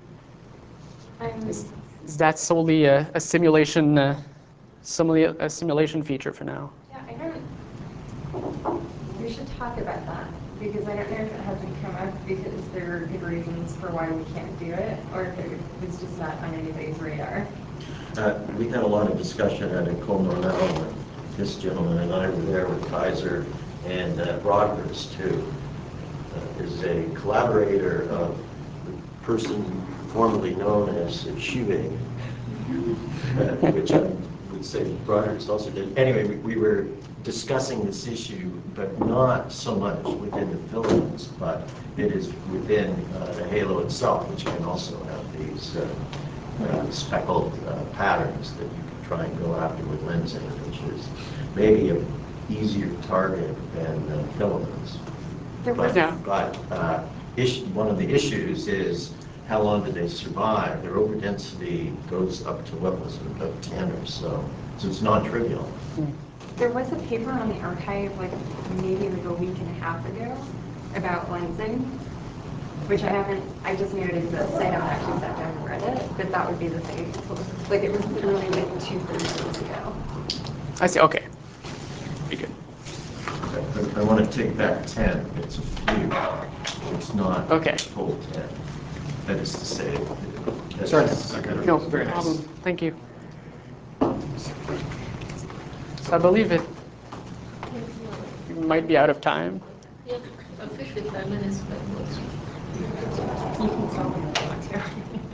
is that solely a simulation, a simulation feature for now? Yeah, I don't. We should talk about that because I don't know if it hasn't come up because there are good reasons for why we can't do it, or if it was just not on anybody's radar. We had a lot of discussion at Ecole Normale, and this gentleman and I were there with Kaiser, and Rogers, too, is a collaborator of the person formerly known as Shive, which I would say Rogers also did. Anyway, we were discussing this issue, but not so much within the filaments, but it is within the halo itself, which can also have these speckled patterns that you can try and go after with lensing, which is maybe an easier target than filaments. But one of the issues is how long do they survive? Their overdensity goes up to what was it, about 10 or so. So it's non-trivial. There was a paper on the archive maybe a week and a half ago about lensing, which I just knew it exists. I haven't actually sat down and read it, but that would be the thing. It was literally 2 Thursdays ago. I see, okay. Be good. I want to take back 10. It's a few. It's not a full 10. That is to say, Sorry. No, very problem. Thank you. So I believe it might be out of time. Yeah, officially 5 minutes, but You can tell me if you want to.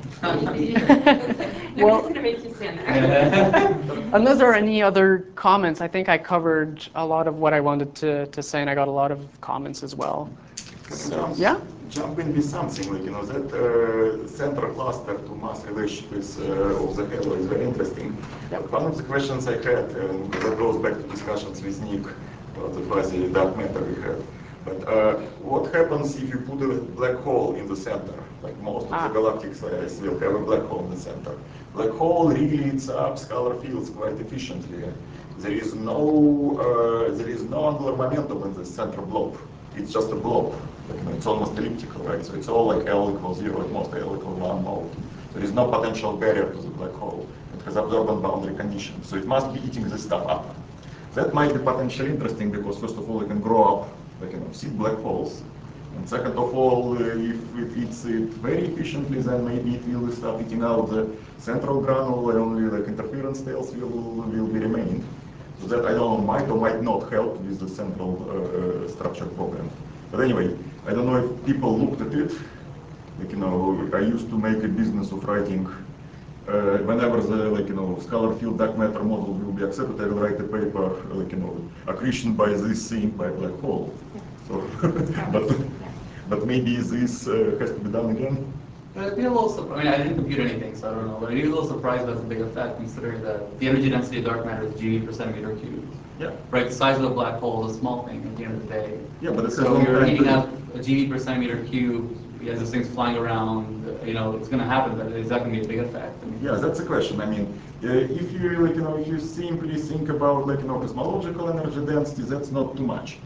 Well, Nobody's going to make you stand there. Unless there are any other comments, I think I covered a lot of what I wanted to say, and I got a lot of comments as well. So, yeah? Jump in with something, that central cluster to mass relationship of the halo is very interesting. Yep. But one of the questions I had, and that goes back to discussions with Nick about the fuzzy dark matter we had. But what happens if you put a black hole in the center? Like most of the galactic flares will have a black hole in the center. Black hole really eats up scalar fields quite efficiently. There is no angular momentum in the center blob. It's just a blob. It's almost elliptical, right? So it's all like L equals 0, at most L equals 1 mode. There is no potential barrier to the black hole. It has absorbent boundary conditions. So it must be eating this stuff up. That might be potentially interesting because first of all, it can grow up, seed black holes. And second of all, if it eats it very efficiently, then maybe it will start eating out the central granule where only interference tails will be remaining. So that, I don't know, might or might not help with the central structure problem. But anyway, I don't know if people looked at it. I used to make a business of writing, whenever the scalar field dark matter model will be accepted, I will write a paper, accretion by this thing by black hole. So, but maybe this has to be done again. I'd be a little surprised. I didn't compute anything, so I don't know. But I'd be a little surprised that's a big effect, considering that the energy density of dark matter is GeV per centimeter cubed. Yeah. Right. The size of a black hole is a small thing at the end of the day. Yeah, but so you're heating up a GeV per centimeter cubed as this thing's flying around. It's going to happen, but is that going to be a big effect? Yeah, that's a question. If you if you simply think about cosmological energy density, that's not too much.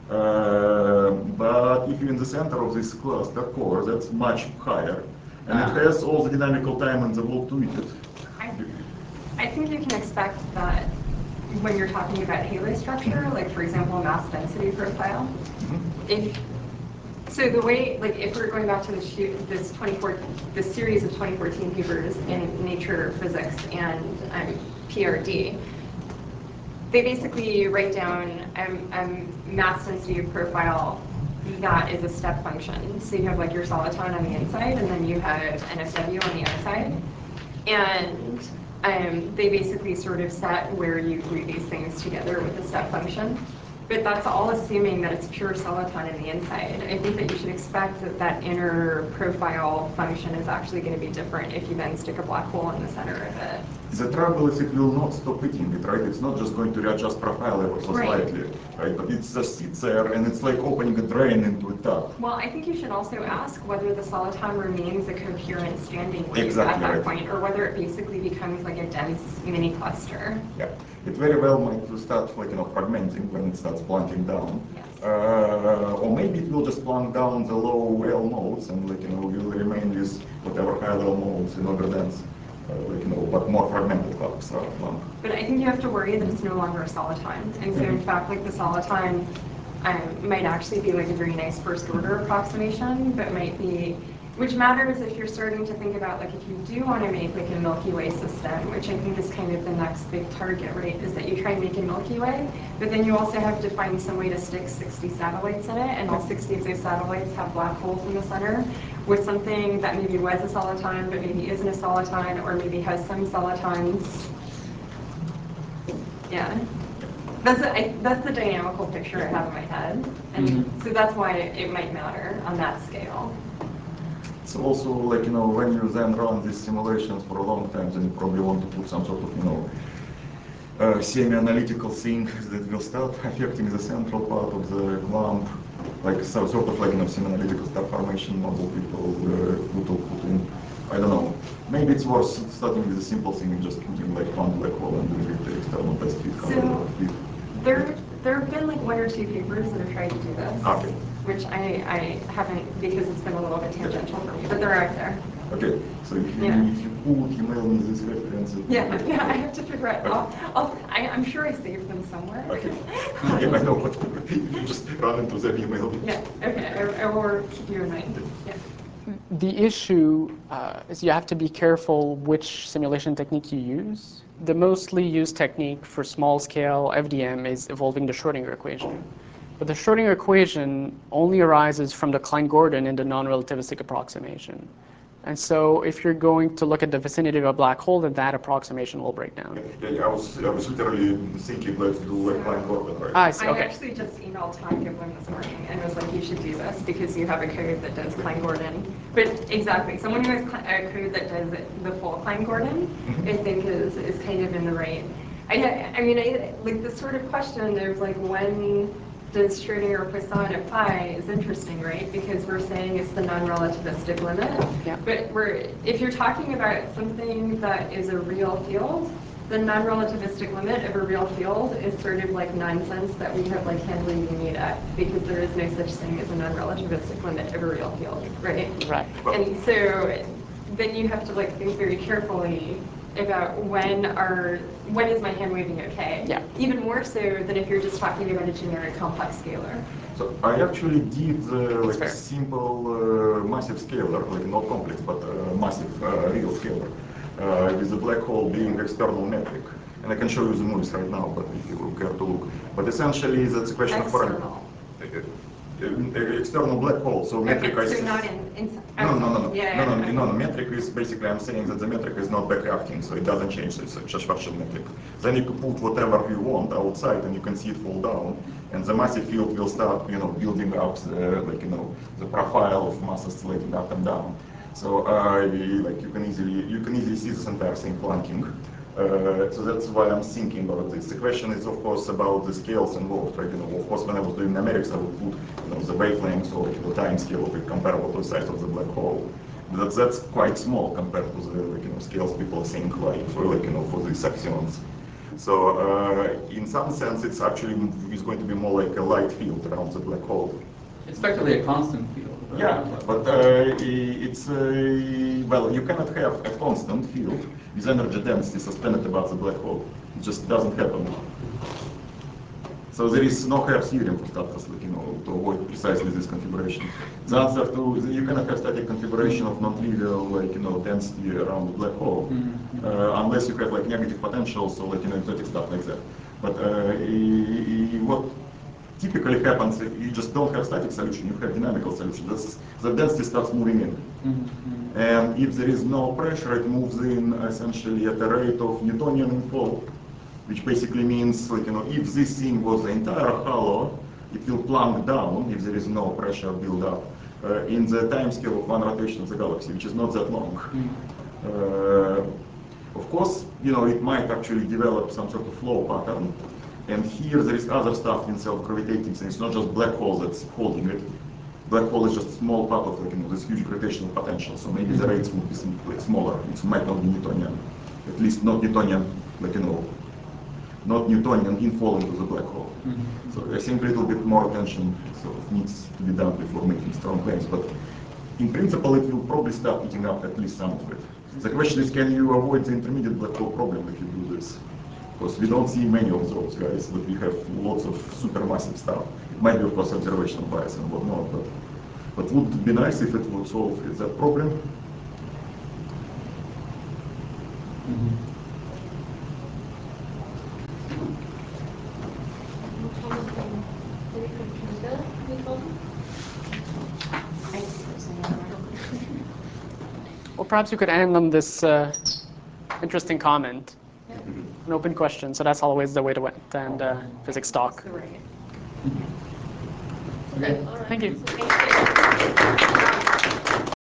But if you're in the center of this cluster core, that's much higher. And it has all the dynamical time in the world to eat it. I think you can expect that when you're talking about halo structure, like for example, mass density profile, so the way, if we're going back to this series of 2014 papers in Nature Physics and PRD, they basically write down mass density profile that is a step function. So you have your soliton on the inside, and then you have NSW on the outside. And they basically sort of set where you glue these things together with a step function. But that's all assuming that it's pure soliton in the inside. I think that you should expect that inner profile function is actually going to be different if you then stick a black hole in the center of it. The trouble is it will not stop eating it, right? It's not just going to readjust profile ever so slightly, right? But it just sits there and it's like opening a drain into a tub. Well, I think you should also ask whether the soliton remains a coherent standing wave Exactly at that right. point, or whether it basically becomes like a dense mini cluster. Yeah, it very well might start fragmenting when it starts plunking down. Yes. Or maybe it will just plunk down the low L modes and like, will remain with whatever high L modes in order dense, but more fragmented clocks are plunk. But I think you have to worry that it's no longer a solitine. And so in fact, like the solitine might actually be like a very nice first order approximation, but might be, which matters if you're starting to think about like if you do want to make like a Milky Way system, which I think is kind of the next big target, right? Is that you try and make a Milky Way, but then you also have to find some way to stick 60 satellites in it, and all 60 of those satellites have black holes in the center, with something that maybe was a solitine, but maybe isn't a solitine, or maybe has some solitines. Yeah. That's the dynamical picture I have in my head. And so that's why it might matter on that scale. It's also like, when you then run these simulations for a long time, then you probably want to put some sort of, semi-analytical thing that will start affecting the central part of the clamp, like sort of like, semi-analytical star formation model people put in. I don't know. Maybe it's worth starting with a simple thing and just putting like one black hole and doing the external best fit. So there have been like one or two papers that have tried to do this. Okay. Which I haven't, because it's been a little bit tangential for me, but they're out there. Okay, so if you put, email me this reference. Yeah, I have to figure out. I'm sure I saved them somewhere. Okay. Yeah, I know what you just run into the email. Yeah, okay, or keep you in mind. Yeah. The issue is you have to be careful which simulation technique you use. The mostly used technique for small-scale FDM is evolving the Schrodinger equation. But the Schrodinger equation only arises from the Klein-Gordon in the non-relativistic approximation. And so if you're going to look at the vicinity of a black hole, then that approximation will break down. Yeah, I was literally thinking let's do a Klein-Gordon, right? I see, okay. I actually just emailed Tom Giblin this morning and was like, you should do this because you have a code that does Klein-Gordon. But exactly, someone who has a code that does the full Klein-Gordon, I think is kind of in the right. I mean, like this sort of question, there's like when does Schrodinger Poisson apply is interesting, right? Because we're saying it's the non-relativistic limit. Yeah. But if you're talking about something that is a real field, the non-relativistic limit of a real field is sort of like nonsense that we have like hand-waving at, because there is no such thing as a non-relativistic limit of a real field, right? Right. And so then you have to like think very carefully about when is my hand waving okay? Yeah. Even more so than if you're just talking about a generic complex scalar. So I actually did like fair. a simple massive scalar, like not complex, but massive real scalar, with the black hole being external metric. And I can show you the movies right now, but if you care to look. But essentially that's a question of parameter. External black hole, so metric Okay, is... so not in No. Yeah, No, metric is basically, I'm saying that the metric is not backacting, so it doesn't change, so it's a Schwarzschild metric. Then you can put whatever you want outside and you can see it fall down, and the massive field will start, building up the profile of mass oscillating up and down. So you can easily see this entire thing plunking. So that's why I'm thinking about this. The question is, of course, about the scales involved, right? Of course, when I was doing numerics, I would put, the wavelengths or the time scale of it comparable to the size of the black hole. That's quite small compared to the scales people think for these axions. So in some sense, it's going to be more like a light field around the black hole. It's effectively a constant field. Yeah, but it's well, you cannot have a constant field with energy density suspended above the black hole. It just doesn't happen. So there is no Hertz theorem for status, to avoid precisely this configuration. The answer to you cannot have static configuration of non-trivial density around the black hole, unless you have negative potentials or exotic stuff like that. But what typically happens if you just don't have static solution, you have dynamical solution. The density starts moving in. And if there is no pressure, it moves in essentially at the rate of Newtonian flow, which basically means if this thing was the entire hollow, it will plunk down if there is no pressure build up in the time scale of one rotation of the galaxy, which is not that long. Of course, it might actually develop some sort of flow pattern. And here there is other stuff in self-gravitating things. It's not just black hole that's holding it. Black hole is just a small part of this huge gravitational potential. So maybe the rates would be smaller. It might not be Newtonian, at least not Newtonian, not Newtonian infall into the black hole. Mm-hmm. So I think a little bit more attention sort of needs to be done before making strong claims. But in principle, it will probably start eating up at least some of it. The question is, can you avoid the intermediate black hole problem if you do this? Because we don't see many of those guys, but we have lots of supermassive stuff. It might be, of course, observational bias and whatnot, but would it be nice if it would solve that problem? Well, perhaps you could end on this interesting comment, an open question. So that's always the way to end physics talk. Right. Okay. All right. Thank you. Thank you.